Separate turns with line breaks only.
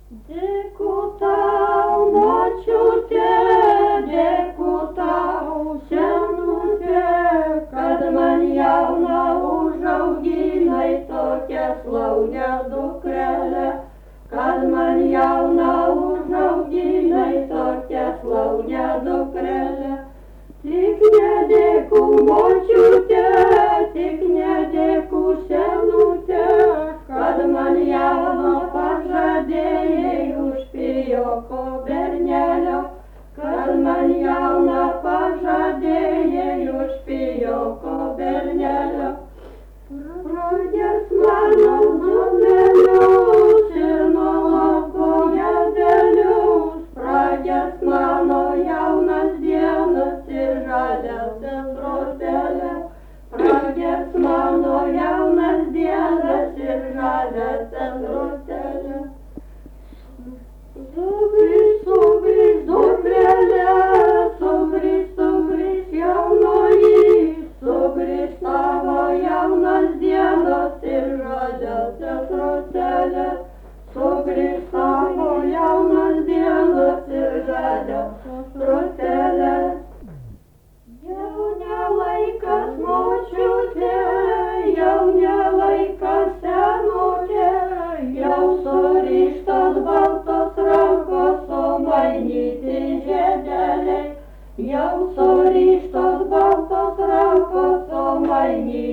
Dėkui tau, močiute, dėkui tau, senutė, kad man jauną užauginai tokią slaugę dukrelę, kad man jauną užauginai tokią slaugę dukrelę. Tik nedėkui, močiute, tik nedėkui, senutė, kad man jauno pažadėjai už pijoko bernelio, kad man jauną pažadėjai už pijoko bernelio. Pradės mano numelius ir nuoko gedelius, pradės mano jaunas dienas ir žaliasias rotelės, pradės mano jaunas dienas ir žaliasias rotelės. Sugrįž, sugrįž, dukrelė, sugrįž, sugrįž jaunoji, sugrįž tavo jaunas dienas ir žaliasias rotelės, sugrįž tavo jaunas dienas ir žaliasias rotelės. Jau ne laikas, močiute, jau ne laikas, senutė, jau surištos baltos rankos sumainyti žiedeliai, jau surištos baltos rankos sumainyti